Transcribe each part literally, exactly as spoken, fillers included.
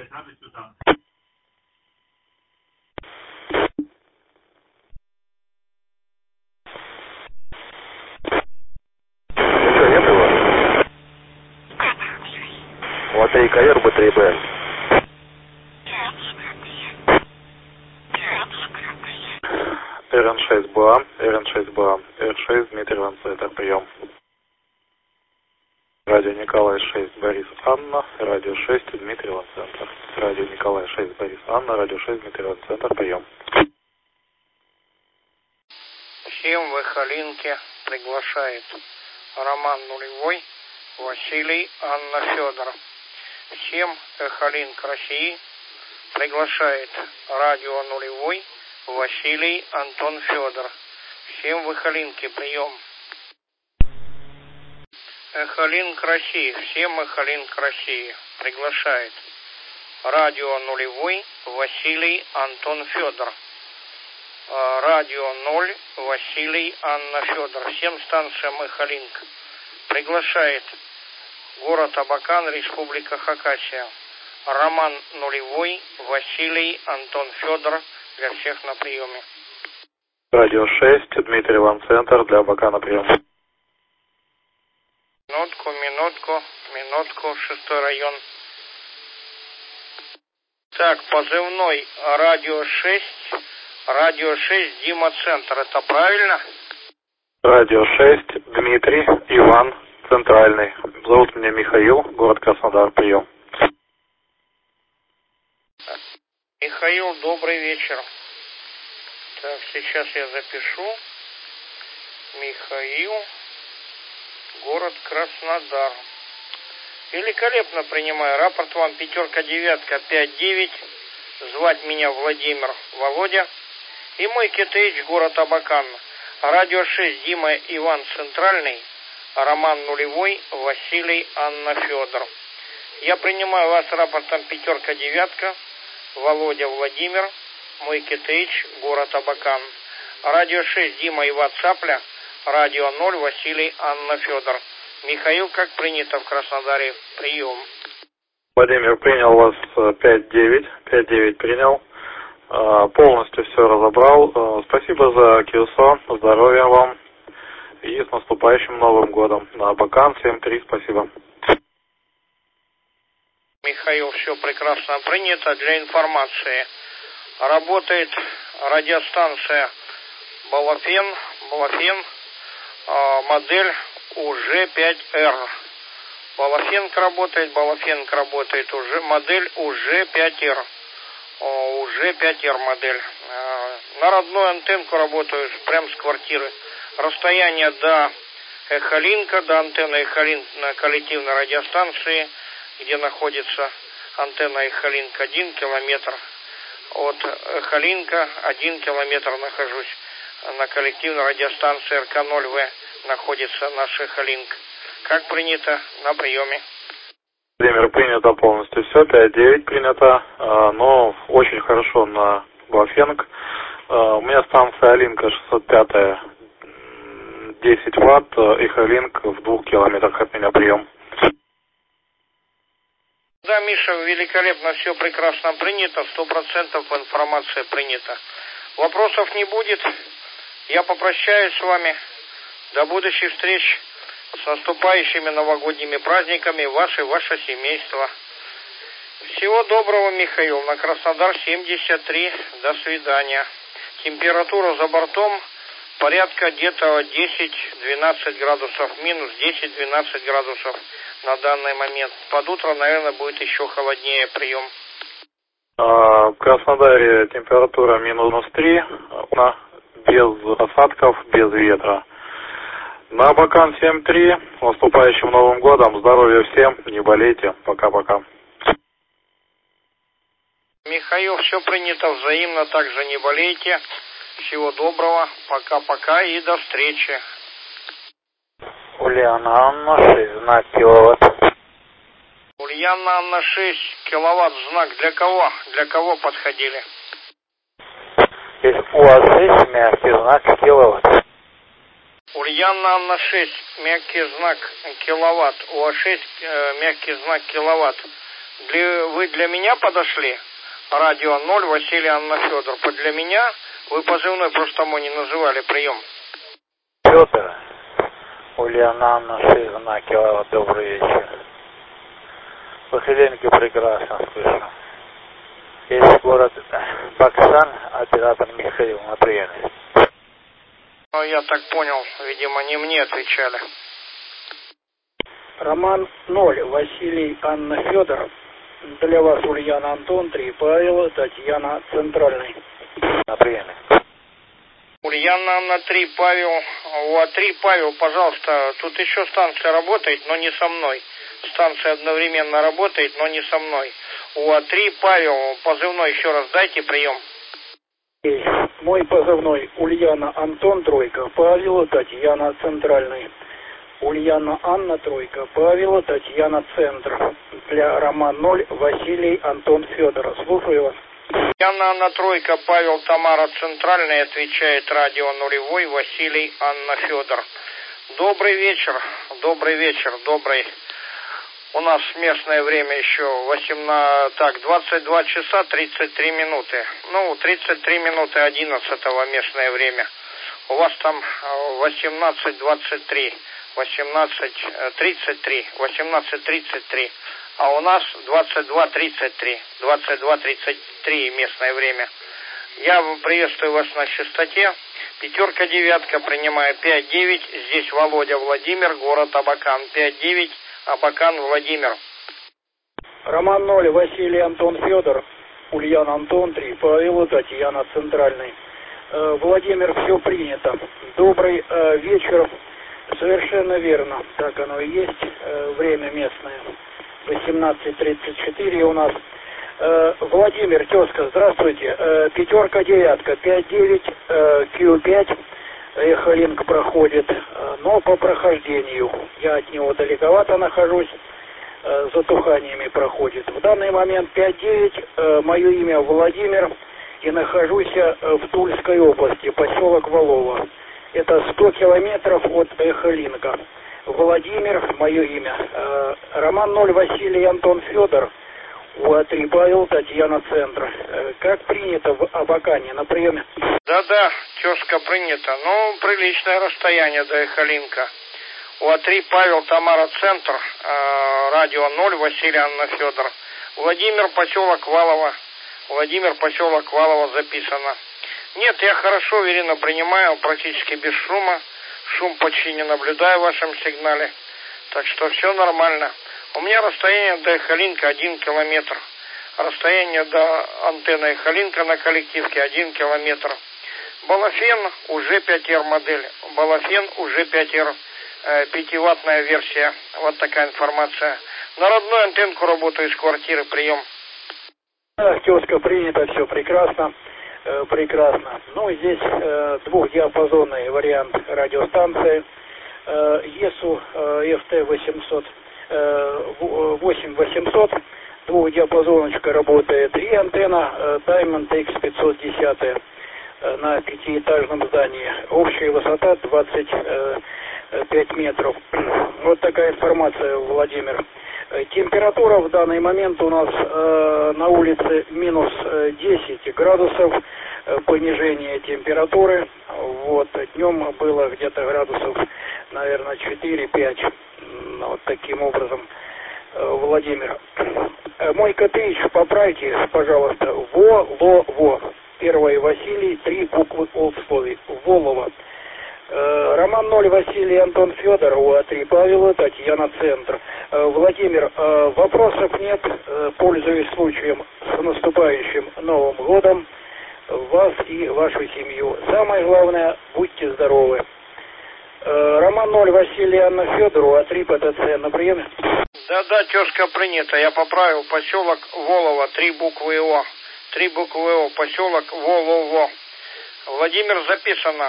Ничего нет его? Лотерейка Р Б три Б. Р Н шесть БА, Р Н шесть БА, Р шесть Дмитрий Ванцетер, прием. Радио Николай шесть Борис Анна, радио шесть Дмитрий Ванцентр. Радио Николай шесть Борис Анна, радио шесть Дмитрий Ванцентр, прием. Всем в Эхолинке приглашает Роман Нулевой, Василий, Анна, Федор. Всем Эхолинк России приглашает радио Нулевой, Василий, Антон, Федор. Всем в Эхолинке прием. Эхолинк России, всем Эхолинк России приглашает радио Нулевой, Василий, Антон, Федор. Радио ноль, Василий, Анна, Федор. Всем станциям Эхолинк приглашает город Абакан, Республика Хакасия. Роман Нулевой, Василий, Антон, Федор. Для всех на приеме. Радио шесть, Дмитрий Ванцентр, для Абакана прием. Минутку, минутку, минутку, шестой район. Так, позывной радио шесть, радио шесть, Дима, центр, это правильно? Радио шесть, Дмитрий, Иван, центральный. Зовут меня Михаил, город Краснодар, прием. Михаил, добрый вечер. Так, сейчас я запишу. Михаил, город Краснодар. Великолепно принимаю. Рапорт вам пятерка, девятка, пять, девять. Звать меня Владимир, Володя. И мой КТХ, город Абакан. Радио шесть, Дима, Иван, центральный. Роман Нулевой, Василий, Анна, Федор. Я принимаю вас рапортом пятерка, девятка. Володя, Владимир, мой КТХ, город Абакан. Радио шесть, Дима, Иван, Цапля. Радио ноль, Василий, Анна, Федор. Михаил, как принято в Краснодаре, прием. Владимир, принял вас пять девять, пять девять принял. Полностью все разобрал. Спасибо за КИОСО, здоровья вам и с наступающим Новым годом. На Абакан семь три, спасибо. Михаил, все прекрасно принято. Для информации, работает радиостанция Балафен, Балафен, модель У Ж пять Р. Балафенк работает, Балафенк работает, уже модель У Ж пять Р. У Ж пять Р модель. На родную антенку работаю, прямо с квартиры. Расстояние до Эхолинка, до антенны Эхолинк на коллективной радиостанции, где находится антенна Эхолинк, один километр. От Эхолинка один километр нахожусь. На коллективной радиостанции Р К ноль В находится наш Эхолинк. Как принято, на приеме. Владимир, принято полностью все, пять девять принято, но очень хорошо на Балафенк. У меня станция Алинка шестьсот пять, десять ватт, Эхолинк в двух километрах от меня прием. Да, Миша, великолепно, все прекрасно принято, сто процентов информация принята. Вопросов не будет. Я попрощаюсь с вами. До будущих встреч. С наступающими новогодними праздниками, ваше, ваше семейство. Всего доброго, Михаил. На Краснодар семьдесят три. До свидания. Температура за бортом порядка где-то десять-двенадцать градусов. Минус десять-двенадцать градусов на данный момент. Под утро, наверное, будет еще холоднее. Прием. В Краснодаре температура минус три. Без осадков, без ветра. На Абакан семь три. С наступающим Новым годом. Здоровья всем. Не болейте. Пока-пока. Михаил, все принято взаимно. Также не болейте. Всего доброго. Пока-пока и до встречи. Ульяна Анна, шесть знак киловатт. Ульяна Анна, шесть киловатт. Знак для кого? Для кого подходили? Здесь У А шесть, мягкий знак киловатт. Ульяна Анна, шесть, мягкий знак киловатт. У А шесть, э, мягкий знак киловатт. Для, вы для меня подошли? Радио ноль, Василий, Анна, Федор. Под для меня? Вы позывной просто мой не называли, прием. Федор, Ульяна, Анна, шесть знаков, добрый вечер. По Хеленке прекрасно слышу. Есть город Баксан, оператор Михаил, на приеме. Ну, я так понял, видимо, не мне отвечали. Роман ноль, Василий, Анна, Федор. Для вас Ульяна, Антон, три, Павел, Татьяна, Центральный. На приеме. Ульяна, Анна, три, Павел. У три, Павел, пожалуйста, тут еще станция работает, но не со мной. Станция одновременно работает, но не со мной. У три, Павел, позывной еще раз дайте, прием. Мой позывной Ульяна, Антон, тройка, Павел, Татьяна, Центральный. Ульяна, Анна, тройка, Павел, Татьяна, Центр. Для Роман ноль, Василий, Антон, Федор. Слушаю вас. Ульяна, Анна, тройка, Павел, Тамара, Центральный, отвечает радио нулевой, Василий, Анна, Федор. Добрый вечер, добрый вечер, добрый. У нас местное время еще восемнадцать, так, двадцать два часа тридцать три минуты. Ну, тридцать три минуты одиннадцатого местное время. У вас там восемнадцать двадцать три, восемнадцать тридцать три, восемнадцать тридцать три. А у нас двадцать два тридцать три, двадцать два тридцать три местное время. Я приветствую вас на частоте. Пятерка, девятка, принимаю пять девять. Здесь Володя, Владимир, город Абакан. пять девять. Абакан, Владимир. Роман ноль, Василий, Антон, Федор. Ульяна, Антон, три, Павел, Татьяна, Центральный. Э, Владимир, все принято. Добрый э, вечер. Совершенно верно. Так оно и есть. Э, время местное. восемнадцать тридцать четыре у нас. Э, Владимир, тезка, здравствуйте. Э, пятерка, девятка, пять девять, э, Q пять. Эхолинк проходит, но по прохождению. Я от него далековато нахожусь, затуханиями проходит. В данный момент пять девять, мое имя Владимир, и нахожусь в Тульской области, поселок Волово. Это сто километров от Эхолинка. Владимир, мое имя. Роман ноль, Василий, Антон, Федор. У три, Павел, Татьяна, Центр. Как принято в Абакане на приеме? Да-да, тезка, принято. Ну, приличное расстояние до Эхолинка. У три, Павел, Тамара, Центр. Э, радио ноль, Василий, Анна, Федор. Владимир, поселок Валово. Владимир, поселок Валово записано. Нет, я хорошо, уверенно принимаю, практически без шума. Шум почти не наблюдаю в вашем сигнале. Так что все нормально. У меня расстояние до Эхолинка один километр. Расстояние до антенны Эхолинка на коллективке один километр. Балафен уже пять эр модель. Балафен уже пять эр. Э, пятиваттная версия. Вот такая информация. На родную антенку работаю из квартиры. Прием. Да, тезка, принято, все прекрасно. Э, прекрасно. Ну, здесь э, двухдиапазонный вариант радиостанции. Э, ЕСУ э, эф тэ восемьсот. восемь восемьсот, двухдиапазоночка работает, и антенна Diamond икс пятьсот десять на пятиэтажном здании. Общая высота двадцать пять метров. Вот такая информация, Владимир. Температура в данный момент у нас э, на улице минус десять градусов, э, понижение температуры. Вот, днем было где-то градусов, наверное, четыре-пять. Вот таким образом, э, Владимир. Э, мой копеич, поправьте, пожалуйста, Во-ло-во. Первый Василий, три буквы олдслови. Волово. Роман ноль, Василий, Антон, Федор, У три, Павел, Татьяна, Центр. Владимир, вопросов нет, пользуясь случаем с наступающим Новым годом, вас и вашу семью. Самое главное, будьте здоровы. Роман ноль, Василий, Анна, Федор, У три, ПТЦ, на приеме? Да-да, тезка, принято. Я поправил. Поселок Волово, три буквы О. Три буквы О, поселок Волово. Владимир, записано.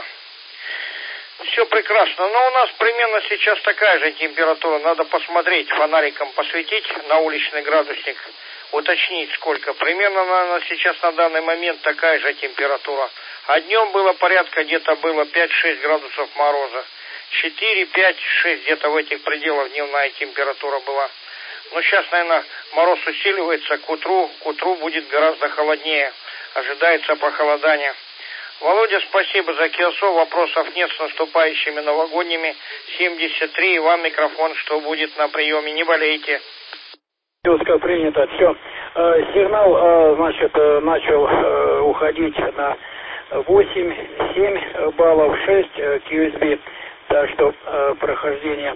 Все прекрасно, но у нас примерно сейчас такая же температура. Надо посмотреть, фонариком посветить на уличный градусник, уточнить сколько. Примерно, наверное, сейчас на данный момент такая же температура. А днем было порядка, где-то было пять-шесть градусов мороза. четыре, пять, шесть, где-то в этих пределах дневная температура была. Но сейчас, наверное, мороз усиливается, к утру, к утру будет гораздо холоднее. Ожидается похолодание. Володя, спасибо за Киосо. Вопросов нет с наступающими новогодними. семьдесят три, и вам микрофон, что будет на приеме. Не болейте. Киоска принято. Все. Сигнал, значит, начал уходить на восемь-семь баллов, шесть кью эс би. Так что прохождение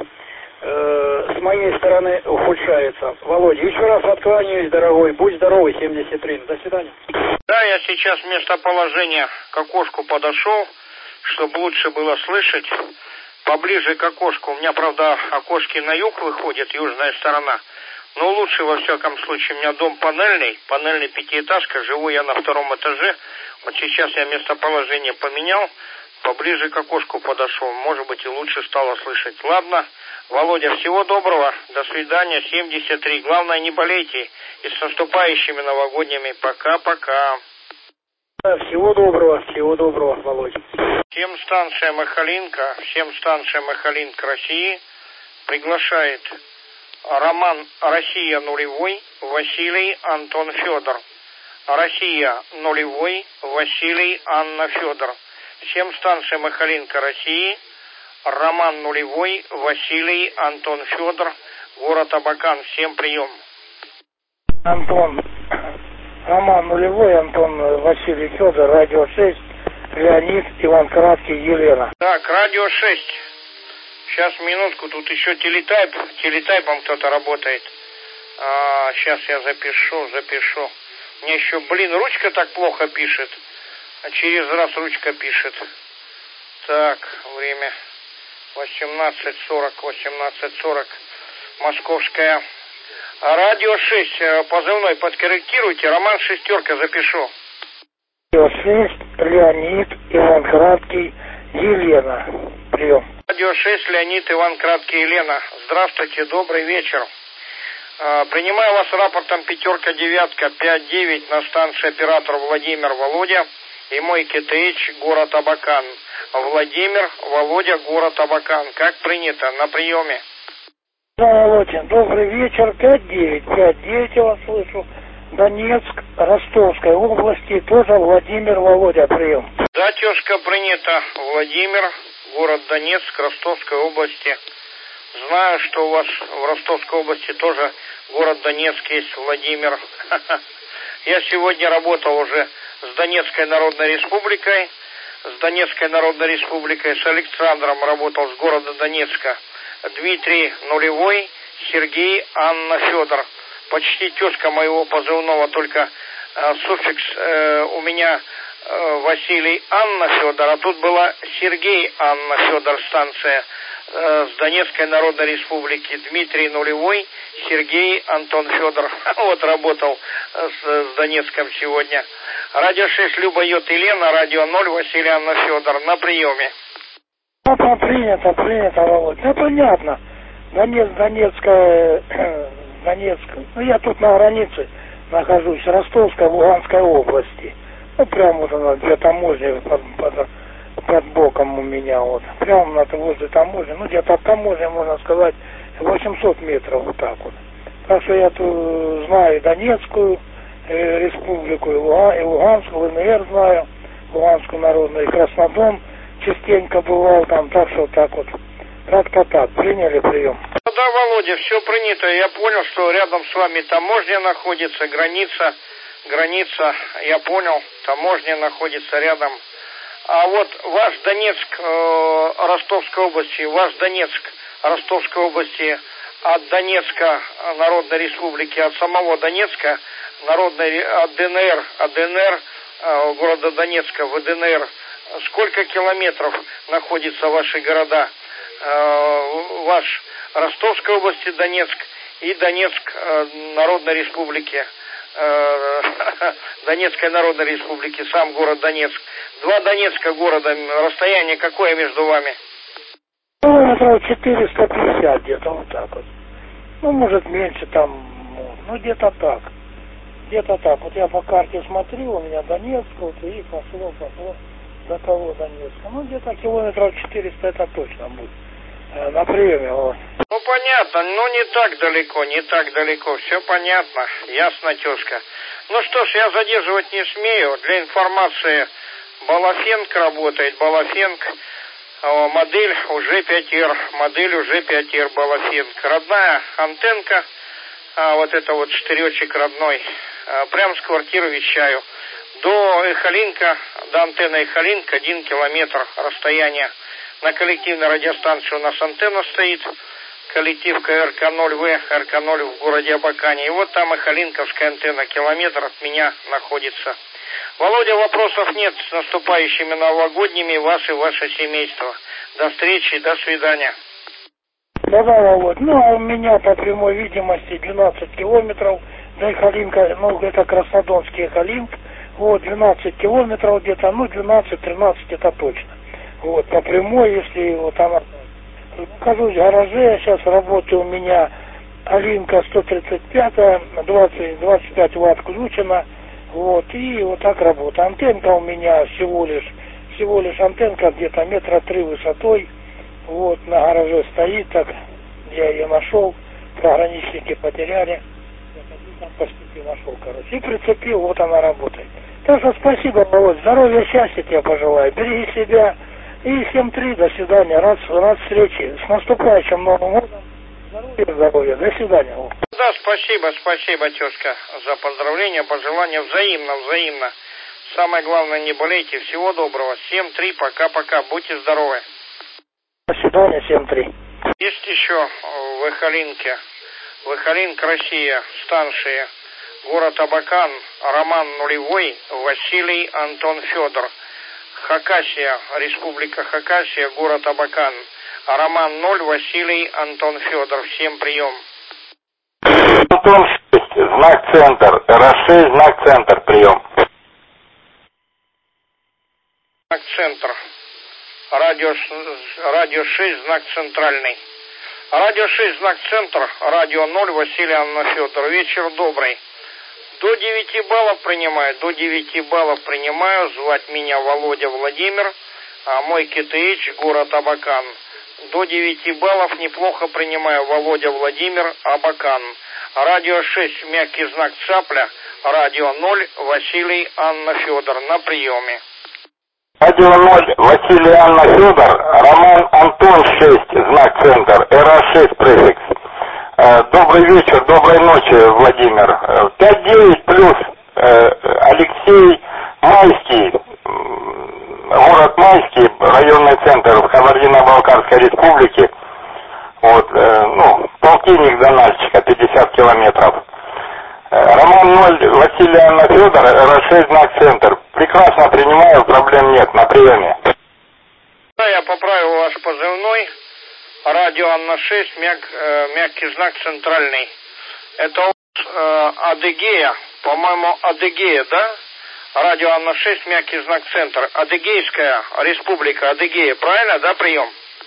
с моей стороны ухудшается. Володя, еще раз откланяюсь, дорогой. Будь здоровый, семьдесят три. До свидания. Да, я сейчас в местоположение к окошку подошел, чтобы лучше было слышать. Поближе к окошку. У меня, правда, окошки на юг выходят, южная сторона. Но лучше, во всяком случае, у меня дом панельный, панельный пятиэтажка, живу я на втором этаже. Вот сейчас я местоположение поменял, поближе к окошку подошел. Может быть, и лучше стало слышать. Ладно, Володя, всего доброго, до свидания, семьдесят три. Главное, не болейте. И с наступающими новогодними. Пока-пока. Всего доброго, всего доброго, Володя. Всем станция Махалинка, всем станция Махалинка России приглашает Роман Россия нулевой, Василий Антон Федор. Россия нулевой, Василий Анна Федор. Всем станция Махалинка России, Роман нулевой, Василий Антон Федор, город Абакан. Всем прием. Антон, Роман нулевой, Антон, Василий Федор, радио шесть, Леонид, Иван Краткий, Елена. Так, радио шесть. Сейчас, минутку, тут еще телетайп, телетайпом кто-то работает. А, сейчас я запишу, запишу. Мне еще, блин, ручка так плохо пишет. А через раз ручка пишет. Так, время восемнадцать сорок, восемнадцать сорок. Московская. Радио шесть, позывной подкорректируйте, Роман шестерка, запишу. Радио шесть, Леонид, Иван Краткий, Елена. Прием. Радио шесть, Леонид, Иван Краткий, Елена. Здравствуйте, добрый вечер. Принимаю вас рапортом пятерка, девятка, пять девять на станции оператор Владимир Володя и мой КТХ, город Абакан. Владимир, Володя, город Абакан. Как принято, на приеме. Да, Володя, добрый вечер, пять девять, пять девять я вас слышу. Донецк, Ростовской области, тоже Владимир, Володя, прием. Да, тезка, принято. Владимир, город Донецк, Ростовской области. Знаю, что у вас в Ростовской области тоже город Донецк есть, Владимир. Я сегодня работал уже с Донецкой Народной Республикой, с Донецкой Народной Республикой, с Александром работал с города Донецка. Дмитрий нулевой, Сергей, Анна Федор. Почти тезка моего позывного, только э, суффикс э, у меня э, Василий Анна Федор, а тут была Сергей Анна Федор станция э, с Донецкой Народной Республики. Дмитрий нулевой, Сергей Антон Федор. Вот работал э, с, с Донецком сегодня. Радио шесть, Люба Йот Елена, радио ноль, Василий Анна Федор. На приеме. Ну, принято, принято, Володя. Ну, понятно. Донец, Донецкая, Донецк. Ну, я тут на границе нахожусь, Ростовской, Луганской области. Ну, прямо вот она, две таможни под, под, под боком у меня, вот. Прямо на, возле таможни. Ну, где-то от таможни, можно сказать, восемьсот метров, вот так вот. Так что я тут знаю Донецкую э, республику, и, Луган, и Луганскую, ЛНР знаю, Луганскую народную, и Краснодон частенько бывал там, так что так вот. Как-то так, приняли прием. Да, Володя, все принято. Я понял, что рядом с вами таможня находится, граница, граница, я понял, таможня находится рядом. А вот ваш Донецк, э, Ростовской области, ваш Донецк, Ростовской области, от Донецка Народной Республики, от самого Донецка, Народной, от ДНР, от ДНР, э, города Донецка в ДНР, сколько километров находятся ваши города? Э, ваш Ростовской области Донецк и Донецк э, Народной Республики, э, Донецкой Народной Республики, сам город Донецк. Два Донецка города, расстояние какое между вами? Километров четыреста пятьдесят где-то, вот так вот. Ну, может, меньше там, ну, где-то так. Где-то так. Вот я по карте смотрю, у меня Донецк, вот, и пошло, пошло до того Донецка. Ну, где-то километров четыреста это точно будет. э, на приеме. Вот. Ну, понятно, но не так далеко, не так далеко, все понятно, ясно, тезка. Ну что ж, я задерживать не смею, для информации, Балафенк работает, Балафенк, модель уже пять эр, модель уже пять эр Балафенк. Родная антенка, вот это вот штыречек родной, прямо с квартиры вещаю. До Эхолинка, до антенны Эхолинка один километр расстояние. На коллективной радиостанции у нас антенна стоит, коллективка эр ка ноль вэ, эр ка ноль в городе Абакане. И вот там Эхолинковская антенна, километр от меня находится. Володя, вопросов нет. С наступающими новогодними вас и ваше семейство. До встречи, до свидания. Да-да, Володь. Ну, а у меня по прямой видимости двенадцать километров до Эхолинка, ну, это Краснодонский Эхолинк. Вот, двенадцать километров где-то, ну, двенадцать-тринадцать это точно. Вот, по прямой, если вот она... Нахожусь в гараже, я сейчас работаю, у меня Алинка сто тридцать пять, двадцать, двадцать пять ватт включена. Вот, и вот так работа. Антенка у меня всего лишь, всего лишь антенка где-то метра три высотой. Вот, на гараже стоит, так я ее нашел, пограничники потеряли. Там поступил, нашел, короче, и прицепил, вот она работает. Так что спасибо, Володь, здоровья, счастья тебе пожелаю, береги себя. И всем три, до свидания, рад, рад встрече. С наступающим Новым годом. Здоровья, здоровья, до свидания. Да, спасибо, спасибо, тезка, за поздравления, пожелания, взаимно, взаимно. Самое главное, не болейте, всего доброго. семь три, пока-пока, будьте здоровы. До свидания, семь три. Есть еще в Эхолинке, в Эхолинк, Россия, станции, город Абакан, Роман Нулевой, Василий Антон Федор. Хакасия, Республика Хакасия, город Абакан. Роман ноль, Василий Антон Федор. Всем прием. Антон шесть, знак центр. эр шесть, знак центр, прием. Знак центр. Радио, радио шесть, знак центральный. Радио шесть, знак центр. Радио ноль, Василий Антон Федор. Вечер добрый. До девяти баллов принимаю, до девяти баллов принимаю. Звать меня Володя Владимир, а мой ка тэ эйч, город Абакан. До девяти баллов неплохо принимаю, Володя Владимир, Абакан. Радио шесть, мягкий знак цапля. Радио ноль, Василий Анна Федор. На приеме. Радио ноль, Василий Анна Федор. Роман Антон шесть, знак центр. эр шесть, префикс. Добрый вечер, доброй ночи, Владимир. пять девять плюс Алексей Майский, город Майский, районный центр в Кабардино-Балкарской республике. Вот, ну, полтинник до Нальчика, пятьдесят километров. Роман ноль, Василий Анна Федор, эр шесть, знак центр. Прекрасно принимаю, проблем нет, на приеме. Да, я поправил ваш позывной. Радио Анна шесть, мяг, э, мягкий знак центральный. Это э, Адыгея, по-моему, Адыгея, да? Радио Анна шесть, мягкий знак центр. Адыгейская республика, Адыгея, правильно, да, прием?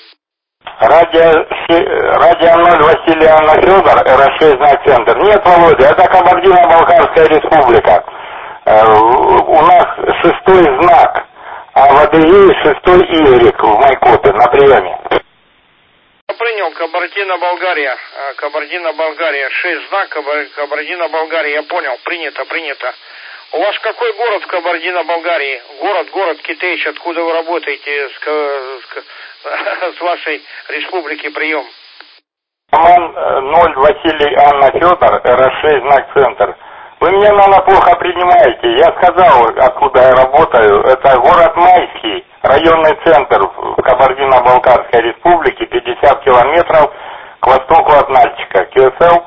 Радио, радио ноль, Василий Анна Федор, эр шесть, знак центр. Нет, Володя, это Кабардино-Балкарская республика. Э, у нас шестой знак, а в Адыгее шестой Y в Майкопе, на приеме. Принял, Кабардино-Балкария, Кабардино-Балкария, шесть знак, Кабардино-Балкария, я понял, принято, принято. У вас какой город в Кабардино-Балкарии? Город, город ка тэ эйч, откуда вы работаете, с, с, с вашей республики, прием? Роман ноль, Василий Анна Федор, эр шесть, знак центр. Вы меня, наверное, плохо принимаете. Я сказал, откуда я работаю. Это город Майский, районный центр в Кабардино-Балкарской республике, пятьдесят километров к востоку от Нальчика. ка эс эл?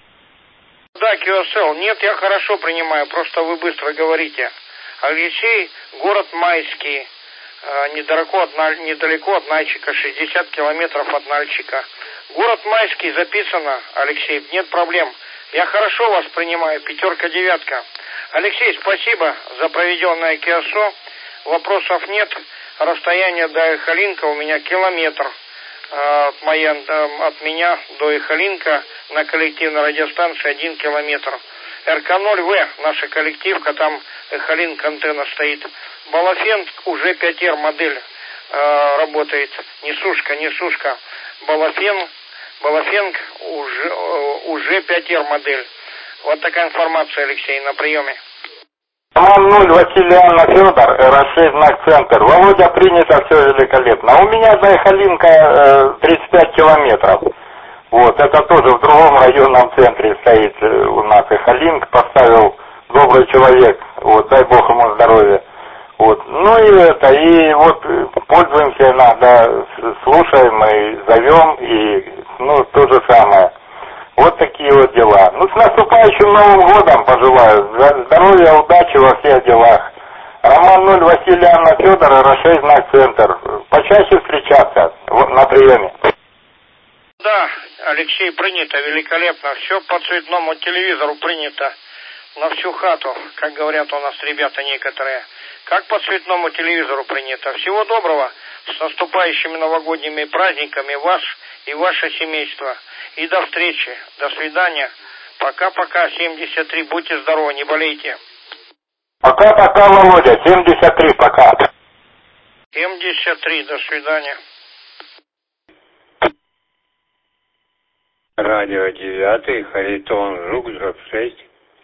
Да, ка эс эл. Нет, я хорошо принимаю, просто вы быстро говорите. Алексей, город Майский, недалеко от, недалеко от Нальчика, шестьдесят километров от Нальчика. Город Майский записано, Алексей, нет проблем. Я хорошо вас принимаю, пятерка-девятка. Алексей, спасибо за проведенное ка эс о. Вопросов нет. Расстояние до Эхолинка у меня километр. От, моей, от меня до Эхолинка на коллективной радиостанции один километр. эр ка ноль вэ, наша коллективка, там Эхолинк антенна стоит. Балафен уже пять эр модель э, работает. Несушка, несушка. Балафен, Балафенг уже, уже пять эр модель. Вот такая информация, Алексей, на приеме. Роман ноль, Василий Анна Федор, эр а шесть, знак центр. Володя, принято, все великолепно. А у меня Байхалинка э, тридцать пять километров. Вот, это тоже в другом районном центре стоит э, у нас Байхалинка. Поставил добрый человек, вот, дай Бог ему здоровья. Вот, ну и это, и вот пользуемся иногда, слушаем и зовем, и, ну, то же самое. Вот такие вот дела. Ну, с наступающим Новым годом пожелаю. Здоровья, удачи во всех делах. Роман ноль, Василий Анна Федор, эр а шесть, знак центр. Почаще встречаться на приеме. Да, Алексей, принято, великолепно. Все по цветному телевизору принято. На всю хату, как говорят у нас ребята некоторые. Как по цветному телевизору принято. Всего доброго. С наступающими новогодними праздниками вас и ваше семейство. И до встречи. До свидания. Пока-пока. семьдесят три. Будьте здоровы, не болейте. Пока-пока, Володя. семьдесят три. Пока. семьдесят три. До свидания. Радио девятый. Харитон Жук, дробь шесть.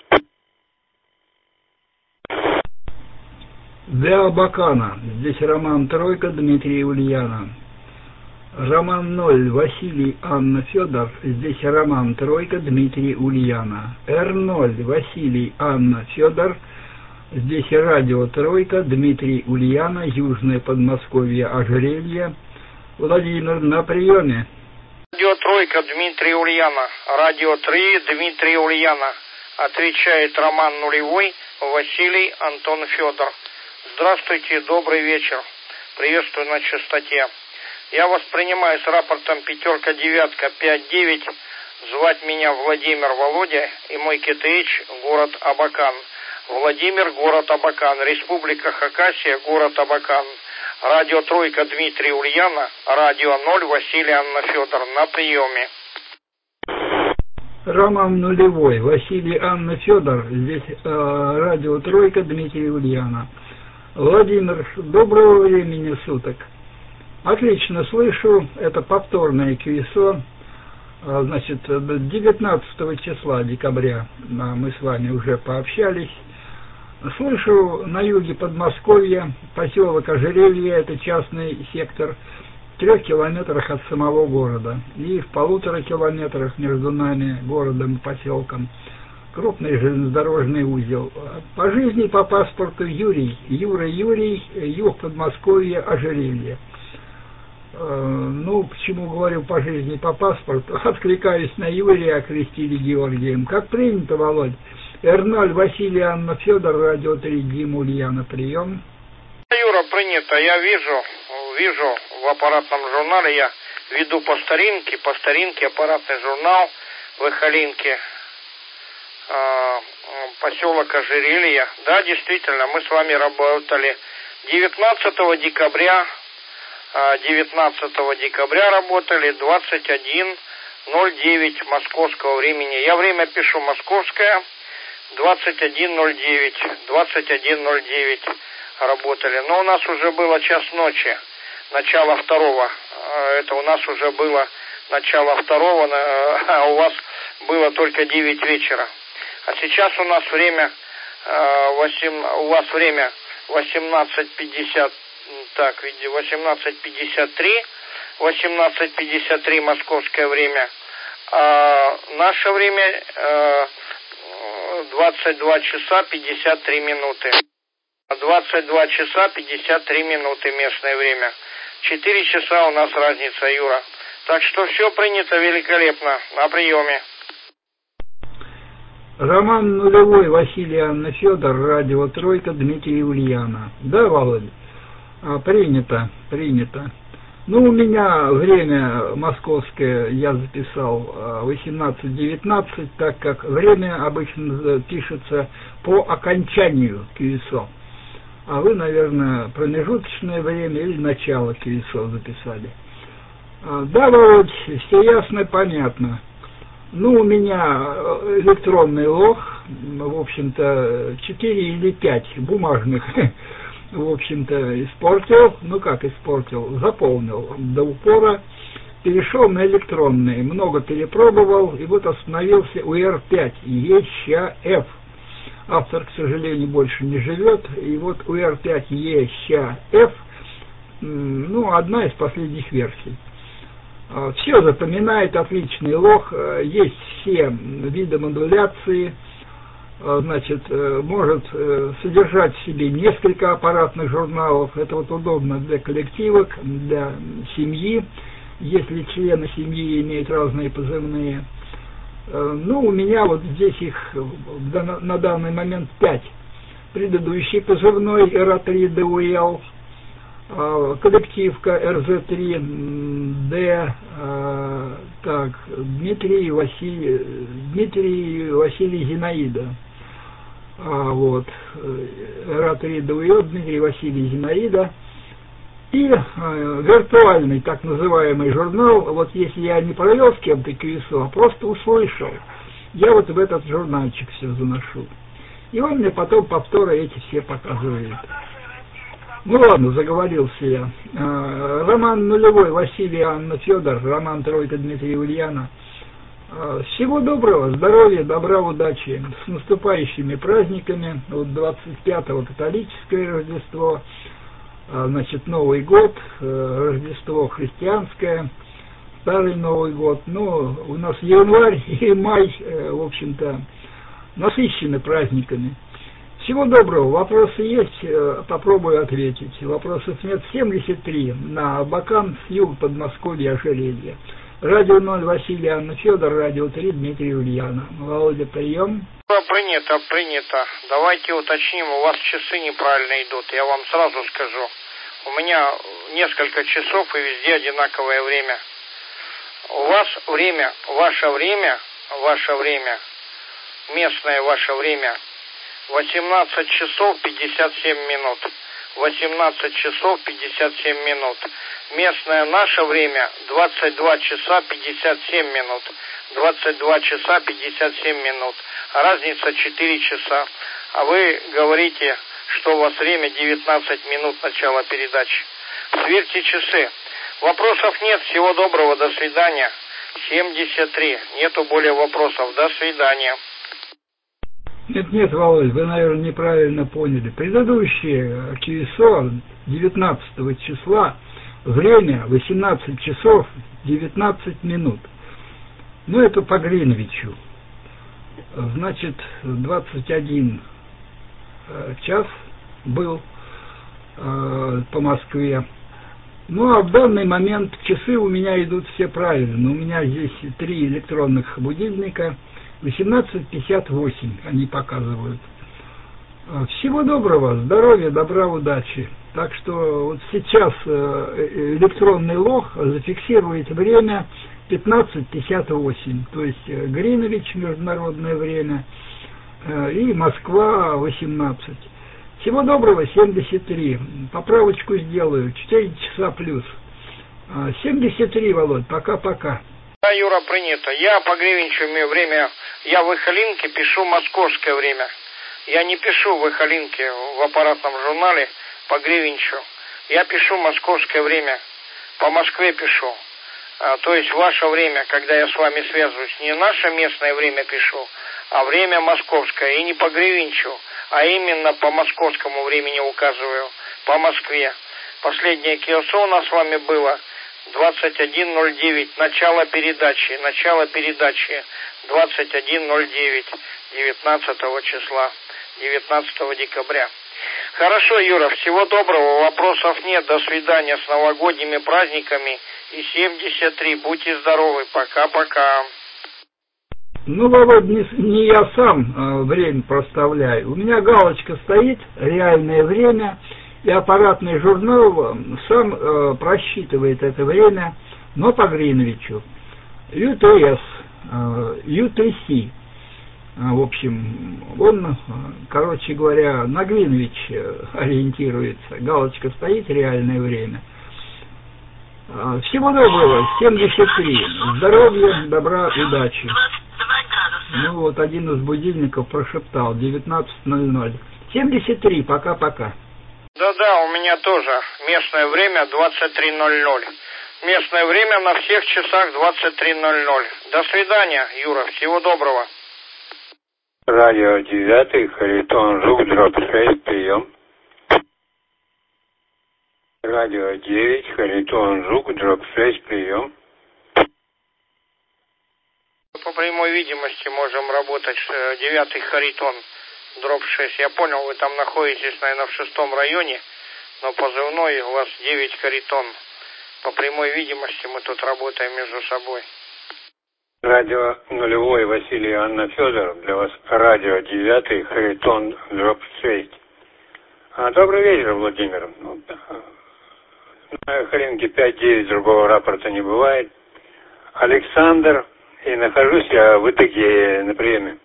Де Абакана. Здесь Роман Тройка, Дмитрий Ульяна. Роман ноль, Василий Анна Федор. Здесь Роман Тройка, Дмитрий Ульяна. эр ноль, Василий Анна Федор. Здесь Радио Тройка, Дмитрий Ульяна. Южное Подмосковье, Ожерелье. Владимир на приеме. Радио Тройка, Дмитрий Ульяна. Радио три, Дмитрий Ульяна. Отвечает Роман нулевой, Василий Антон Федор. Здравствуйте, добрый вечер. Приветствую на частоте. Я вас принимаю с рапортом пятерка, девятка, пять, девять. Звать меня Владимир Володя и мой ка тэ эйч город Абакан. Владимир, город Абакан. Республика Хакасия, город Абакан. Радио Тройка, Дмитрий Ульяна. Радио ноль, Василий Анна Федор. На приеме. Роман нулевой, Василий Анна Федор. Здесь э, Радио Тройка, Дмитрий Ульяна. Владимир, доброго времени суток. Отлично слышу, это повторное КЮИСО. Значит, девятнадцатого числа декабря мы с вами уже пообщались. Слышу, на юге Подмосковья, поселок Ожерелье, это частный сектор, в трех километрах от самого города. И в полутора километрах между нами, городом и поселком, крупный железнодорожный узел. По жизни, по паспорту Юрий, Юра Юрий, юг Подмосковья, Ожерелье. Ну, почему говорю по жизни, по паспорту, откликаюсь на Юрия, окрестили Георгием. Как принято, Володь. эр ноль, Василий Анна Федор, Радио три, Дима Ульяна, прием. Юра, принято. Я вижу, вижу в аппаратном журнале, я веду по старинке, по старинке аппаратный журнал в Эхолинке, э, поселок Ожерелье. Да, действительно, мы с вами работали девятнадцатого декабря, девятнадцатого декабря работали, двадцать один ноль девять московского времени. Я время пишу московское, двадцать один ноль девять, двадцать один ноль девять работали. Но у нас уже было час ночи, начало второго. Это у нас уже было начало второго, а у вас было только девять вечера. А сейчас у нас время, у вас время восемнадцать пятьдесят. Так, восемнадцать пятьдесят три, восемнадцать пятьдесят три московское время, а наше время э, двадцать два часа пятьдесят три минуты. двадцать два часа пятьдесят три минуты местное время. четыре часа у нас разница, Юра. Так что все принято великолепно. На приеме. Роман нулевой, Василий Анна Федор, Радио Тройка, Дмитрий Ульяна. Да, Володя? А, принято, принято. Ну, у меня время московское я записал восемнадцать девятнадцать, так как время обычно пишется по окончанию КЮИСО. А вы, наверное, промежуточное время или начало КЮИСО записали. Да, Володь, все ясно, понятно. Ну, у меня электронный лог, в общем-то, четыре или пять бумажных, в общем-то, испортил, ну как испортил, заполнил до упора. перешел на электронные, много перепробовал, и вот остановился у эр пять, ЕЩАФ. Автор, к сожалению, больше не живет, и вот у эр пять ЕЩАФ, ну, одна из последних версий. Все запоминает, отличный лог, есть все виды модуляции, значит, может содержать в себе несколько аппаратных журналов, это вот удобно для коллективок, для семьи, если члены семьи имеют разные позывные. Ну, у меня вот здесь их на данный момент пять. Предыдущий позывной эр а три дэ у эл, коллективка эр зэ три дэ, так, Дмитрий Василий, Дмитрий Василий Зинаида, вот, эр а три дэ у эл, Дмитрий Василий Зинаида, и э, виртуальный так называемый журнал, вот если я не провел с кем-то кью эс о, а просто услышал, я вот в этот журнальчик все заношу. И он мне потом повторы эти все показывает. Ну ладно, заговорился я. Э, роман нулевой Василий Анна Федор, роман тройка Дмитрия Ульяна. Э, всего доброго, здоровья, добра, удачи. С наступающими праздниками. Вот двадцать пятого католическое Рождество, значит, Новый год, Рождество христианское, Старый Новый год. Ну, у нас январь и май, в общем-то, насыщены праздниками. Всего доброго. Вопросы есть, попробую ответить. Вопросов нет. семьдесят три на Абакан, с юга Подмосковья, ожерелье. Радио ноль Василий Анна Федор, радио три Дмитрий Ульяна. Володя, прием. Принято, принято. Давайте уточним, у вас часы неправильно идут, я вам сразу скажу. У меня несколько часов и везде одинаковое время. У вас время, ваше время, ваше время, местное ваше время, восемнадцать часов пятьдесят семь минут. восемнадцать часов пятьдесят семь минут. Местное наше время двадцать два часа пятьдесят семь минут. двадцать два часа пятьдесят семь минут. Разница четыре часа. А вы говорите, что у вас время девятнадцать минут начала передачи. Сверьте часы. Вопросов нет. Всего доброго. До свидания. семьдесят три. Нету более вопросов. До свидания. Нет, нет, Володь, вы, наверное, неправильно поняли. Предыдущее кью эс о девятнадцатого числа, время восемнадцать часов девятнадцать минут. Ну, это по Гринвичу. Значит, двадцать один час был э, по Москве. Ну, а в данный момент часы у меня идут все правильно. У меня здесь три электронных будильника. восемнадцать пятьдесят восемь они показывают. Всего доброго, здоровья, добра, удачи. Так что вот сейчас электронный лог зафиксирует время пятнадцать пятьдесят восемь, то есть Гринвич, международное время, и Москва восемнадцать. Всего доброго, семьдесят три. Поправочку сделаю, четыре часа плюс. семьдесят три, Володь, пока-пока. Да, Юра, принято. Я по Гринвичу имею время, я в Ихалинке пишу московское время. Я не пишу в Ихалинке в аппаратном журнале по Гринвичу. Я пишу московское время. По Москве пишу. А, то есть ваше время, когда я с вами связываюсь, не наше местное время пишу, а время московское. И не по Гринвичу, а именно по московскому времени указываю. По Москве. Последнее кью эс о у нас с вами было двадцать один ноль девять. Начало передачи. Начало передачи. двадцать один ноль девять. девятнадцатого числа. девятнадцатого декабря. Хорошо, Юра, всего доброго, вопросов нет, до свидания, с новогодними праздниками и семьдесят три, будьте здоровы, пока-пока. Ну, Володь, не, не я сам э, время проставляю, у меня галочка стоит, реальное время, и аппаратный журнал сам э, просчитывает это время, но по Гринвичу, ю ти эс, э, ю ти си. В общем, он, короче говоря, на Гринвич ориентируется. Галочка стоит, реальное время. Всего доброго, семьдесят три. Здоровья, добра, удачи. Ну вот, один из будильников прошептал, девятнадцать ноль ноль. семьдесят три, пока-пока. Да-да, у меня тоже местное время двадцать три ноль ноль. местное время на всех часах двадцать три ноль ноль. До свидания, Юра, всего доброго. Радио девятый, Харитон Жук, дробь шесть, прием. Радио девять, Харитон Жук, дробь шесть, прием. По прямой видимости можем работать девятый Харитон, дробь шесть. Я понял, вы там находитесь, наверное, в шестом районе, но позывной у вас девять Харитон. По прямой видимости мы тут работаем между собой. Радио нулевой, Василий Анна Федор, для вас радио девятый, Харитон, дробь шесть. А, добрый вечер, Владимир. Ну, на Харинке пять девять, другого рапорта не бывает. Александр, и нахожусь я в Итаге на приеме.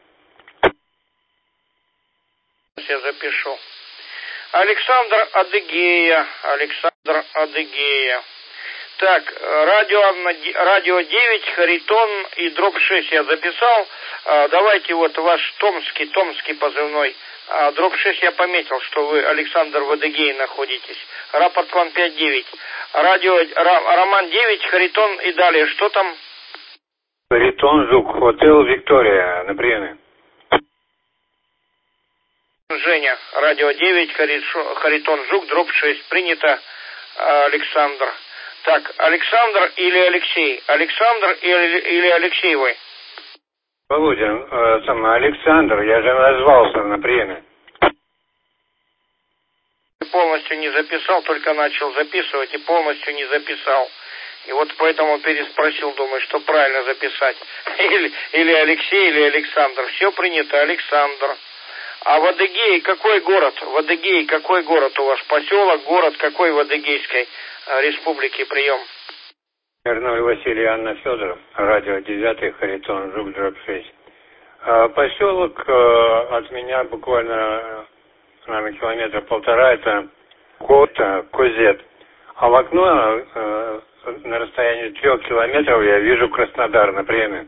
Я запишу. Александр Адыгея, Александр Адыгея. Так, радио, радио девять, Харитон и дробь шесть я записал. А, давайте вот ваш томский, томский позывной. А, дробь шесть я пометил, что вы, Александр, в Адыгее находитесь. Рапорт вам пять девять. Радио, Ра, Роман девять, Харитон и далее. Что там? Харитон Жук, Хотел Виктория на приеме. Женя, радио девять, Харитон Жук, дробь шесть. Принято, Александр. Так, Александр или Алексей? Александр или, или Алексей вы? Володя, э, сам Александр, я же назвался на приеме. Полностью не записал, только начал записывать и полностью не записал. И вот поэтому переспросил, думаю, что правильно записать. Или, или Алексей, или Александр. Все принято, Александр. А в Адыгее какой город? В Адыгее какой город у вас? Поселок, город какой в Адыгейской республике? Прием. Верной Василий Анна Федоров, радио девятый, Харитон Жук, дробь шесть. А, поселок а, от меня буквально, наверное, километра полтора, это Кота, Козет. А в окно а, на расстоянии трех километров я вижу Краснодар на приеме.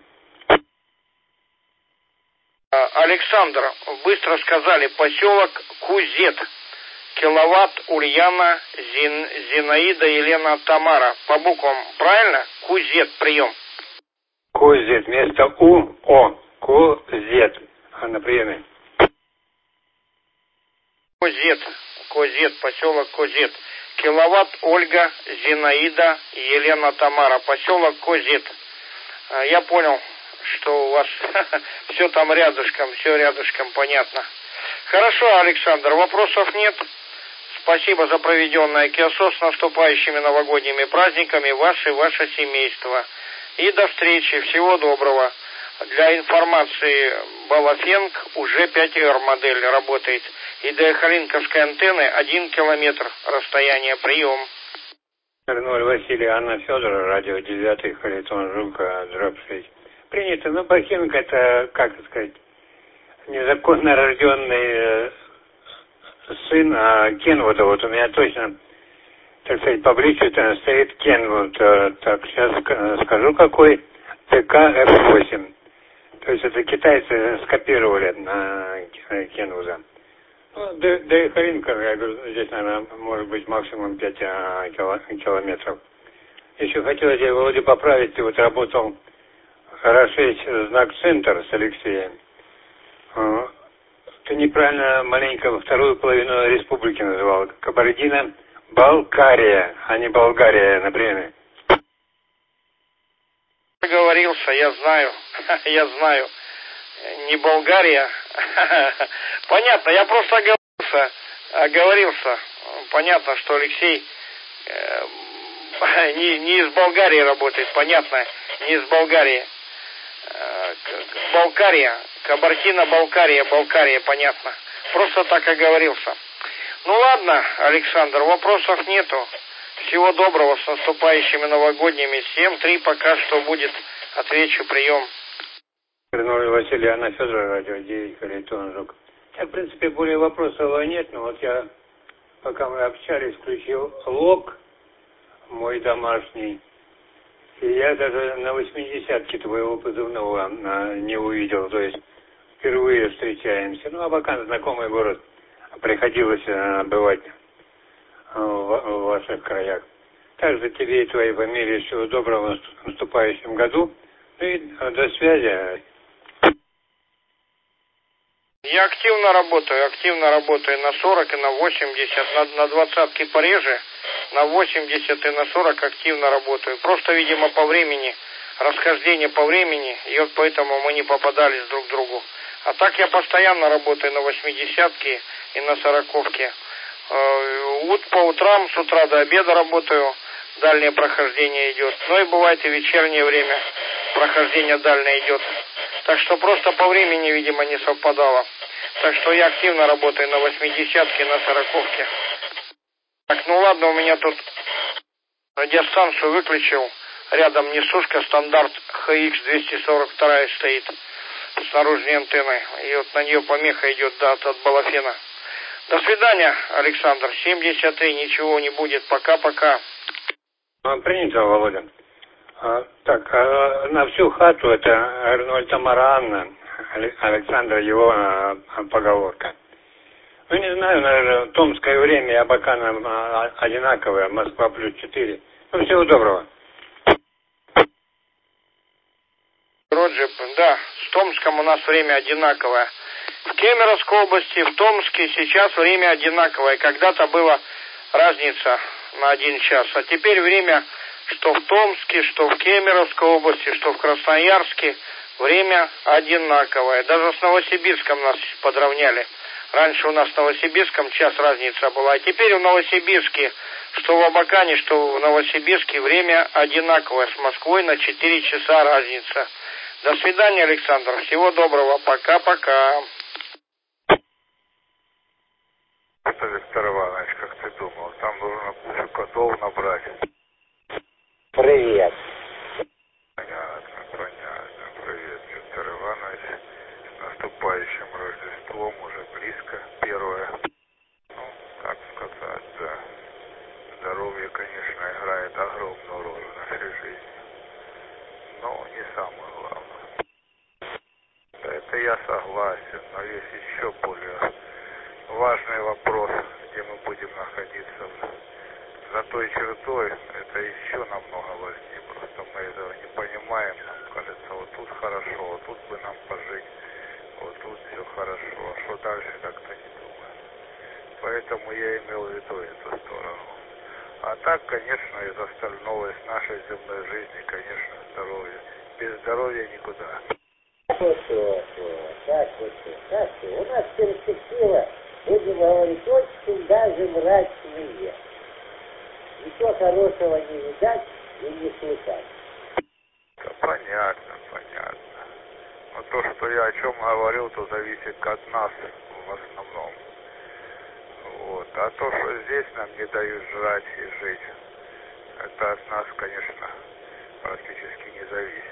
Александр, быстро сказали, поселок Кузет. Киловатт Ульяна, Зин, Зинаида, Елена, Тамара. По буквам правильно? Кузет, прием. Козет, вместо У, О. Козет. А на приеме. Козет, Козет, поселок Козет. Киловатт Ольга, Зинаида, Елена, Тамара. Поселок Козет. Я понял, что у вас все там рядышком, все рядышком, понятно. Хорошо, Александр, вопросов нет. Спасибо за проведенное КИОСО, с наступающими новогодними праздниками, ваше и ваше семейство. И до встречи, всего доброго. Для информации, Балафенг уже пять эр модель работает. И до Халинковской антенны один километр расстояние, прием. ноль Василий Анна Федорова, радио девятый, Харитон Жука, дробь шесть. Принято, но Балафенг это, как сказать, незаконно рожденный э, сын а, Кенвуда. Вот у меня точно, так сказать, поближе стоит Кенвуд. Э, так, сейчас скажу какой. ТК эф восемь. То есть это китайцы скопировали на Кенвуда. Ну, до, до Харинка, я говорю, здесь, наверное, может быть максимум пять а, кило, километров. Еще хотелось я, Володя, поправить. Ты вот работал эр шесть знак центр с Алексеем. Ты неправильно маленько вторую половину республики называл. Кабардино-Балкария, а не Болгария на приеме. Оговорился, я знаю, я знаю. Не Болгария. Понятно, я просто оговорился, оговорился. Понятно, что Алексей э, не, не из Болгарии работает, понятно, не из Болгарии. Э, Балкария, Кабардино-Балкария, Балкария, понятно. Просто так оговорился. Ну ладно, Александр, вопросов нету. Всего доброго, с наступающими новогодними. семь три пока что будет. Отвечу, прием. Вернули Василий Анна Федорова, радио девять, Харитон Жук. В принципе, более вопросов нет, но вот я, пока мы общались, включил лог мой домашний. И я даже на восьмидесятке твоего позывного не увидел. То есть впервые встречаемся. Ну, Абакан, знакомый город. Приходилось бывать в ваших краях. Также тебе и твоей фамилии всего доброго в наступающем году. Ну и до связи. Я активно работаю, активно работаю на сорок и на восемьдесят, на, на двадцатке пореже, на восемьдесят и на сорок активно работаю. Просто, видимо, по времени, расхождение по времени, и вот поэтому мы не попадались друг к другу. А так я постоянно работаю на восьмидесятке и на сороковке. Вот по утрам, с утра до обеда работаю, дальнее прохождение идет. Ну и бывает и вечернее время прохождение дальнее идет. Так что просто по времени, видимо, не совпадало. Так что я активно работаю на восьмидесятке и на сороковке. Так, ну ладно, у меня тут радиостанцию выключил. Рядом несушка стандарт ха икс двести сорок два стоит с наружной антенной. И вот на нее помеха идет, да, от, от балафена. До свидания, Александр. семьдесят три, ничего не будет. Пока-пока. Принято, Володя. А, так, а, на всю хату это Арнольд Тамара Анна, Александр, его а, поговорка. Ну, не знаю, наверное, томское время и Абакан а, одинаковое, Москва плюс четыре. Ну, всего доброго. Роджер, да, с Томском у нас время одинаковое. В Кемеровской области, в Томске сейчас время одинаковое. Когда-то была разница на один час, а теперь время, что в Томске, что в Кемеровской области, что в Красноярске, время одинаковое. Даже с Новосибирском нас подровняли. Раньше у нас в Новосибирском час разница была, а теперь в Новосибирске, что в Абакане, что в Новосибирске, время одинаковое. С Москвой на четыре часа разница. До свидания, Александр. Всего доброго. Пока-пока. Это Виктор Иванович, как ты думал, там нужно кучу котов набрать. Привет. Понятно, понятно. Привет, Виктор Иванович. С наступающим Рождеством, уже близко, первое. Ну, как сказать, да. Здоровье, конечно, играет огромную роль в нашей жизни. Но не самое главное. Это я согласен, но есть еще более важный вопрос, где мы будем находиться за той чертой, это еще намного важнее. Просто мы этого не понимаем. Нам кажется, вот тут хорошо, вот тут бы нам пожить, вот тут все хорошо, а что дальше, как-то не думаем. Поэтому я имел в виду эту сторону. А так, конечно, из остального, из нашей земной жизни, конечно, здоровье. Без здоровья никуда. Так вот, вот, вот, так вот, так вот. У нас перспектива, будем говорить, очень даже мрачные. Ничего хорошего не видать и не слышать. Да понятно, понятно. Но то, что я о чем говорил, то зависит от нас в основном. Вот. А то, что здесь нам не дают жрать и жить, это от нас, конечно, практически не зависит.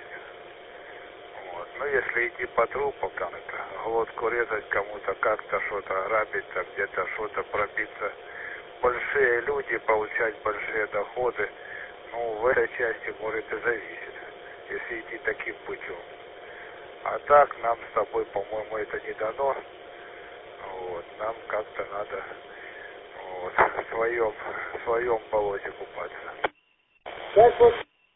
Вот. Но если идти по трупам, там это глотку резать кому-то, как-то что-то грабиться, где-то что-то пробиться, большие люди, получать большие доходы, ну, в этой части, может, и зависит, если идти таким путем. А так нам с тобой, по-моему, это не дано. Вот. Нам как-то надо вот, в своем, в своем болоте купаться. Так вот,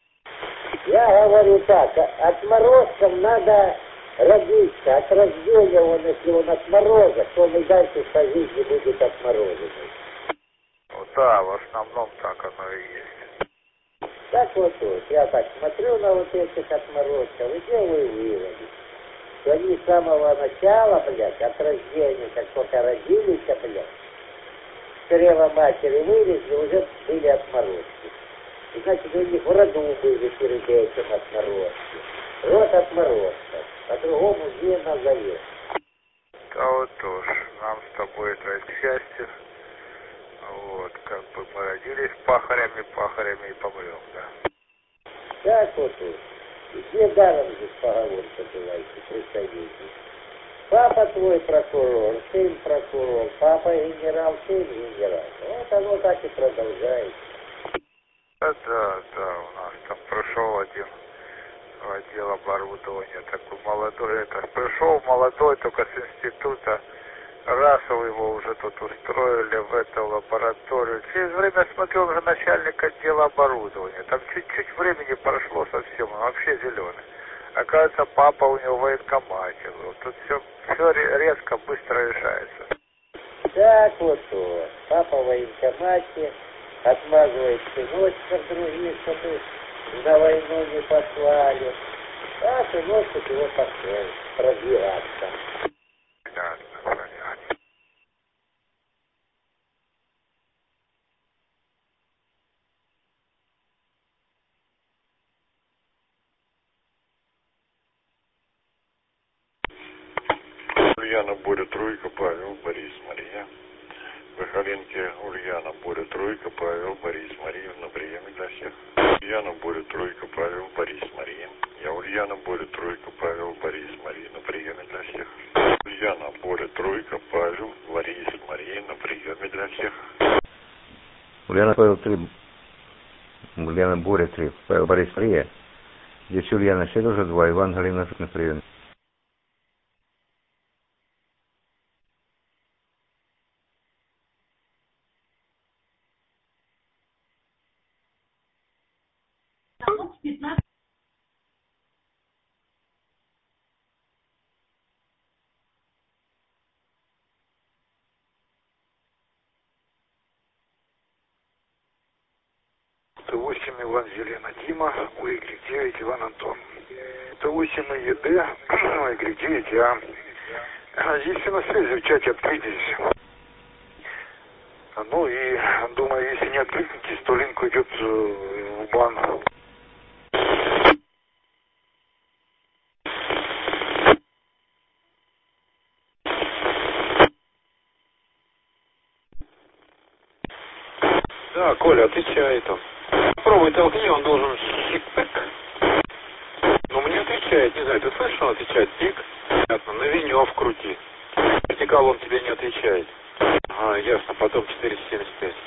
я говорю так, отморозком надо родиться, от рождения он, если он отморозок, то он и дальше по жизни будет отмороженный. Ну да, в основном так оно и есть. Так вот, вот, я так смотрю на вот этих отморозков и делаю выводы, что они с самого начала, блядь, от рождения, как только родились, блядь, с чрева матери вылезли, уже были отморозки. И значит, у них в роду были перед этим отморозки. Род отморозков, по-другому не назовешь. Да вот тоже, нам с тобой это счастье. Вот, как бы мы родились пахарями, пахарями и помрем, да. Так вот, вот. Где даром здесь поговорка была, если представитель. Папа твой прокурор, сын прокурор, папа генерал, сын генерал. Вот оно так и продолжается. Да, да, да, у нас там пришел один в отдел оборудования, такой молодой, это, пришел молодой, только с института, раз вы его уже тут устроили в эту лабораторию, через время смотрю, он же начальник отдела оборудования. Там чуть-чуть времени прошло совсем, он вообще зеленый. Оказывается, папа у него в военкомате. Вот тут все, все резко, быстро решается. Так вот вот. Папа в военкомате отмазывает сыночков других, чтобы на войну не послали. А сыночек его пошел разбираться. Понятно, понятно. Ульяна, Боря, Тройка, Павел, Борис, Мария. Выхоленки, Ульяна, Боря, Тройка, Павел, Борис, Мария, на приеме для всех. Ульяна, Боря, Тройка, Павел, Борис, Мария. Я Ульяна, Боря, Тройка, Павел, Борис, Мария, на приеме для всех. Ульяна, Боря, Тройка, Павел, Борис, Мария, на приеме для всех. Ульяна, Павел, три. Ульяна, Боря, три. Павел, Борис, Мария. Здесь Ульяна, шесть, уже два. Иван, Галина, на приеме. Т восемь Иван, Елена, Дима, У Y девять Иван, Антон. Т восемь И Е Д, У Y девять Я. Здесь все на связи, в чате открытесь. Ну и, думаю, если не откликнетесь, то линк уйдет в бан. Да, Коля, отвечай там. Попробуй толкни, он должен хик-пэк. Но мне отвечает, не знаю, ты слышишь, он отвечает? Тик. Понятно, на венев крути. Вертикал он тебе не отвечает. Ага, ясно, потом четыреста семьдесят пять.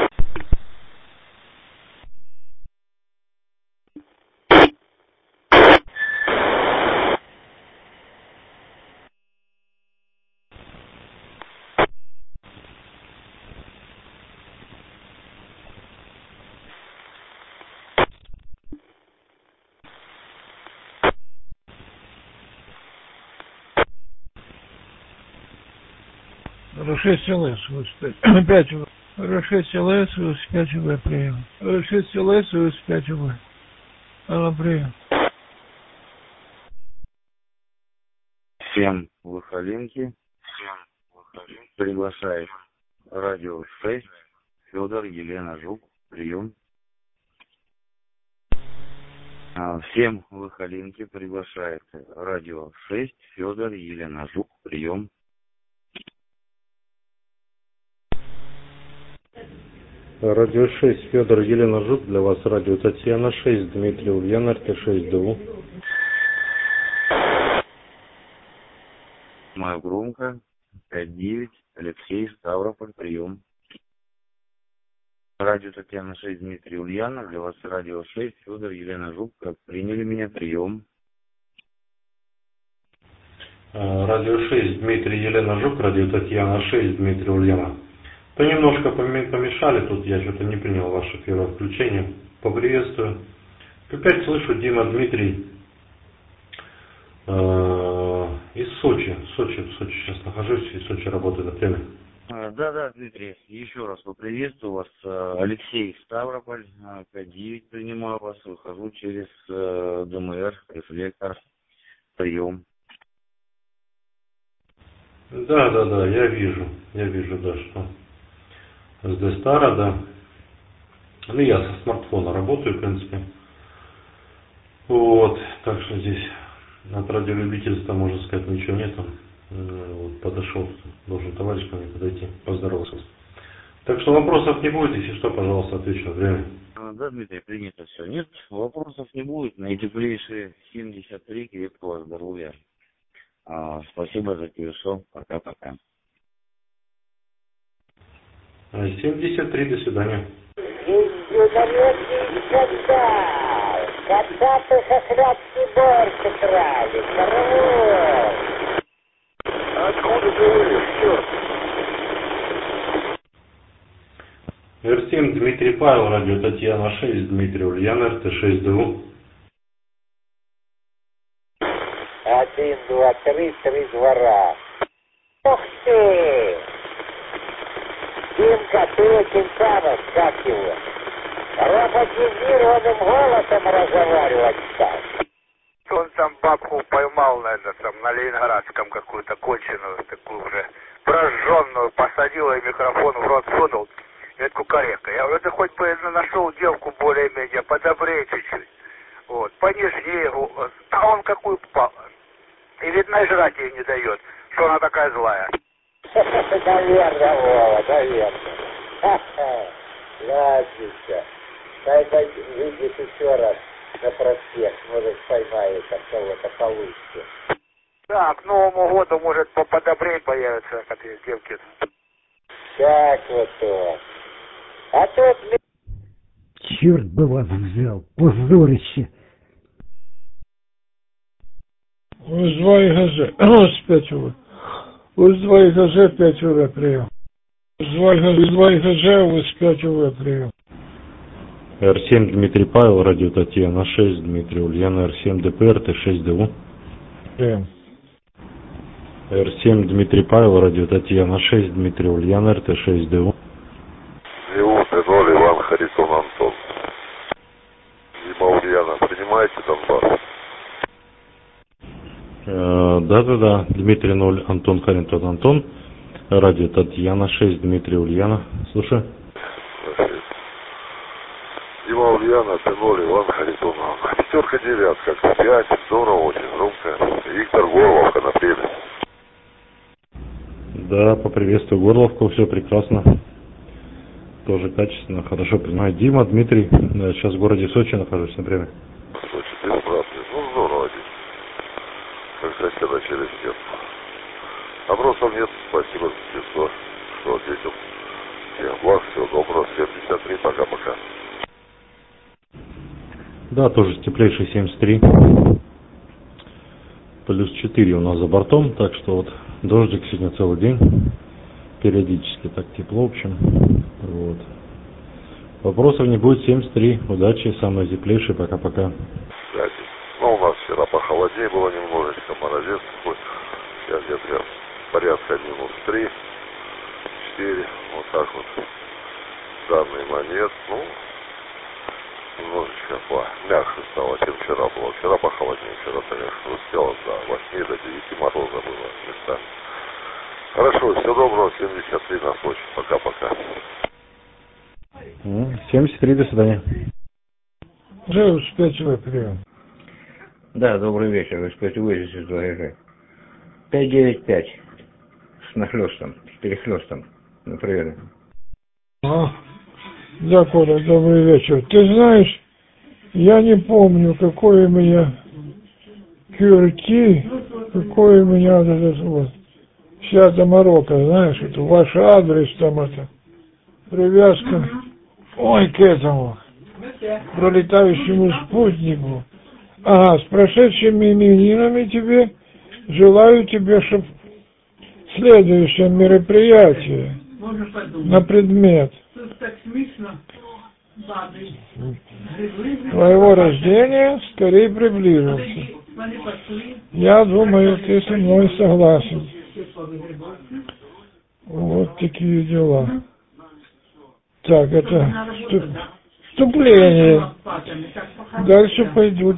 эр шесть эл эс, пять В. эр шесть эл эс, пять В, прием. эр шесть эл эс, пять В. Алло, прием. Всем выхоленки. Всем выхоленки. Приглашает радио шесть. Федор, Елена, Жук. Прием. Всем выхоленки приглашает радио шесть. Федор, Елена, Жук. Прием. Радио шесть, Федор, Елена, Жук, для вас радио Татьяна шесть, Дмитрий, Ульяна, Р Т шесть, Д У. Мою громко, пять девять, Алексей, Ставрополь, прием. Радио Татьяна шесть, Дмитрий, Ульяна, для вас радио шесть, Федор, Елена, Жук, как приняли меня, прием. Радио шесть, Дмитрий, Елена, Жук, радио Татьяна шесть, Дмитрий, Ульяна. То немножко помешали, тут я что-то не принял ваше первое включение. Поприветствую. Опять слышу, Дима, Дмитрий, э, из Сочи. Сочи, в Сочи сейчас нахожусь, из Сочи работаю на теме. Да, да, Дмитрий, еще раз поприветствую вас. Алексей, Ставрополь, пять девять, принимаю вас, выхожу через Д М Р, рефлектор, прием. Да, да, да, я вижу, я вижу, да, что с Дестара, да. Ну, я со смартфона работаю, в принципе. Вот, так что здесь от радиолюбительства, можно сказать, ничего нету. Вот, подошел, должен товарищ ко мне подойти, поздороваться. Так что вопросов не будет, если что, пожалуйста, отвечу на время. Да, Дмитрий, принято все. Нет, вопросов не будет. Наитеплейшие семьдесят три, крепкого здоровья. А, спасибо за письмо. Пока-пока. семьдесят три, до свидания. Юнолетний скандал. Когда-то хохрятский борщ украли. Здорово. Откуда ты вылез, черт? Павел, радио Татьяна шесть, Дмитрий Ульяна, эр тэ шесть дэ у. Один, два, три, три двора. Ух ты! Димка, ты очень самый, как его, роботизированным голосом разговаривать стал. Он там бабку поймал, наверное, там на Ленинградском какую-то конченую, такую уже прожженную, посадил и микрофон в рот сунул. И это кукарека. Я говорю, ты хоть бы нашел девку более-менее подобрее чуть-чуть. Вот, понежнее. А он какую попал. И видно, и жрать ей не дает, что она такая злая. Наверное, Вова, наверное. Ладненько. Дай выйдет еще раз на проспект, может, поймает от кого-то получше. Да, к Новому году, может, поподобрее появятся какие девки. Так вот он. А тут... Черт бы вас взял, позорище. Уз-два и ГЗ. Опять уже. Уз-два и ГЗ пять уже прием. Уз-два и ГЗ, Уз-пять уже прием. эр семь Дмитрий Павел, радио Татьяна шесть, Дмитрий Ульяна, эр семь дэ пэ эр тэ шесть дэ у. Прием. эр семь Дмитрий Павел, радио Татьяна шесть, Дмитрий Ульяна, эр тэ шесть дэ у. ИУ ноль, Иван Харитон Антон. Дима Ульяна, принимаете Донбасс? Да-да-да, Дмитрий ноль, Антон Харитон Антон, радио Татьяна шесть, Дмитрий Ульяна. Слушай. Дима Ульяна, Т ноль, Иван Харитон. Пятерка девятка, пять, здорово, очень громко. Виктор Горловка на привязи. Да, поприветствую Горловку, все прекрасно. Тоже качественно, хорошо принимаю. Дима, Дмитрий, сейчас в городе Сочи нахожусь, например. Сочи, ты обратный. Ну, здорово, Дим. Как соседа через детство. Вопросов нет, спасибо за детство, что ответил. Всем благ, всего доброго, семьдесят три, пока-пока. Да, тоже теплейший семьдесят три. Плюс четыре у нас за бортом, так что вот дождик сегодня целый день. Периодически так тепло, в общем. Вот. Вопросов не будет, семьдесят три. Удачи, самые теплейшие, пока-пока. Кстати, ну у нас вчера похолоднее было немножечко, морозец такой. Сейчас где-то порядка минус три, четыре, вот так вот. В данный момент, ну, немножечко помягче стало, чем вчера было. Вчера похолоднее, вчера, конечно, успело до восьми, до девяти мороза было местами. Хорошо, всего доброго, семьдесят три на Сочи. Пока-пока. семьдесят три, до свидания. Уже успеть прием. Да, добрый вечер, Господь Уэзис из два гэ. пять девять пять. С нахлёстом, с перехлёстом. Ну, привет. А, да, Коля, добрый вечер. Ты знаешь, я не помню, какой у меня кью ар кей, какой у меня вот этот вот. Вся эта морока, знаешь, это ваш адрес там это, привязка, ой, к этому, пролетающему спутнику. Ага, с прошедшими именинами тебе, желаю тебе, чтобы в следующем мероприятии на предмет твоего рождения скорее приблизился. Я думаю, ты со мной согласен. Вот такие дела. Так, это вступление. Дальше пойдут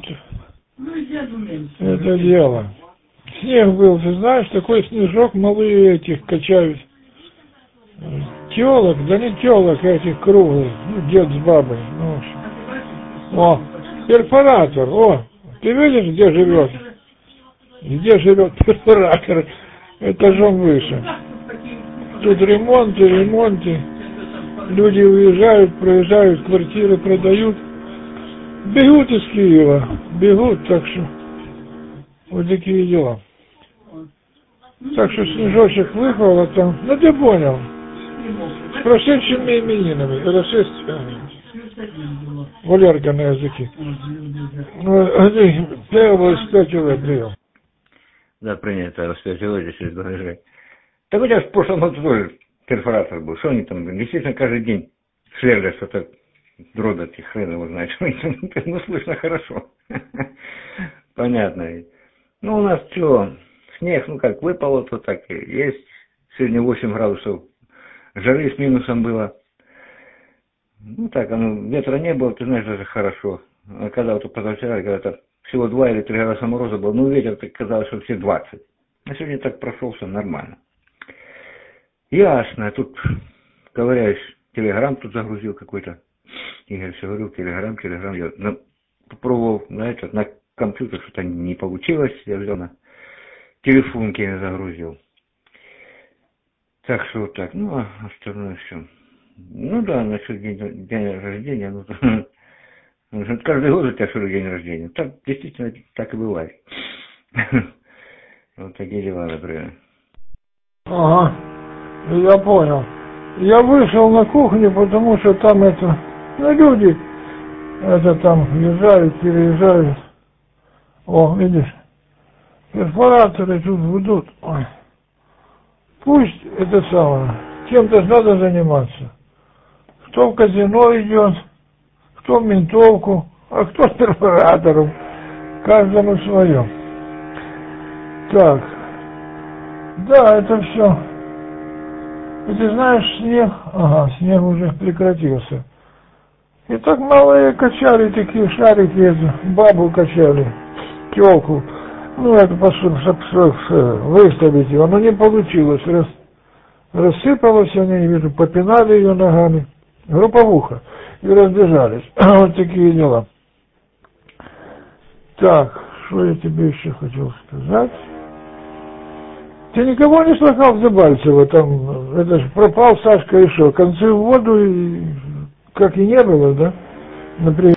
это дело. Снег был, ты знаешь, такой снежок, малые этих качают. Телок, да не телок этих круглых, ну, дед с бабой. Ну, в общем. О, перфоратор, о, ты видишь, где живет? Где живет перфоратор? Этажом выше. Тут ремонты, ремонты. Люди уезжают, проезжают, квартиры продают. Бегут из Киева. Бегут, так что вот такие дела. Так что снежочек выпал, а там, ну ты понял. С прошедшими именинами. Это шесть. Валерка на языке. Первый спятил прием. Да, принято, распятилось через два гэ. Так у тебя в прошлом году тоже перфоратор был. Что они там, действительно, каждый день сверлят что-то дрода, хрен его знает, ну, слышно хорошо. Понятно. Ну, у нас что, снег, ну, как выпало, то так и есть. Сегодня восемь градусов жары с минусом было. Ну, так, оно, ветра не было, ты знаешь, даже хорошо. А когда вот позавчера, когда-то всего два или три градуса мороза было, ну, ветер, так казалось, что все двадцать. А сегодня так прошелся нормально. Ясно, тут, ковыряюсь, телеграм тут загрузил какой-то. Игорь все говорил, телеграм, телеграм. Я ну, попробовал на этот, на компьютер, что-то не получилось. Я взял на телефонке загрузил. Так что вот так. Ну, а остальное все. Ну да, насчет дня, дня рождения, ну, каждый год у тебя что ли день рождения. Так, действительно, так и бывает. Вот такие дела, например. Ага, я понял. Я вышел на кухню, потому что там это, ну, люди, это там въезжают, переезжают. О, видишь, перфораторы тут ведут. Ой. Пусть это самое, чем-то надо заниматься. Кто в казино идет, кто в ментовку, а кто с перфоратором. Каждому свое. Так. Да, это все. И ты знаешь, снег, ага, снег уже прекратился. И так малые качали такие шарики, это, бабу качали, телку. Ну, это выставить его, но не получилось. Рас, рассыпалось, они, не вижу, попинали ее ногами. Групповуха. И разбежались. Вот такие дела. Так, что я тебе еще хотел сказать? Ты никого не слыхал в Дебальцево? Там, это же пропал Сашка и что? Концы в воду, и, как и не было, да? Например.